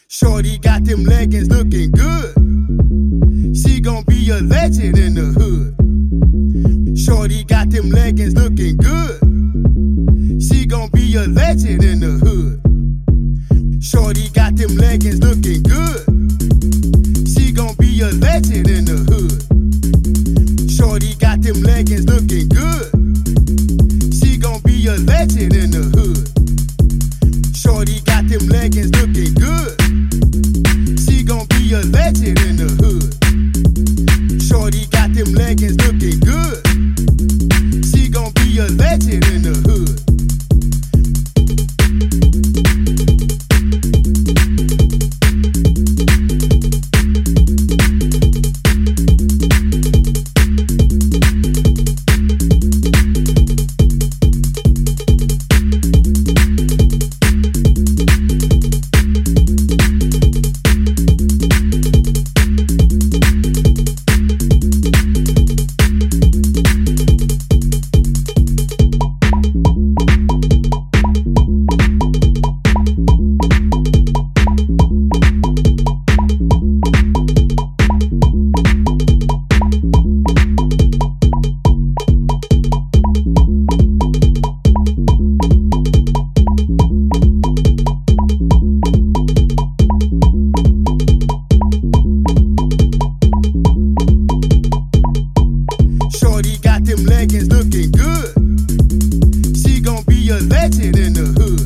Shorty got them leggings looking good. She gon' be a legend in the hood. Shorty got them leggings looking good. She gon' be a legend in the hood. Shorty got them leggings looking good.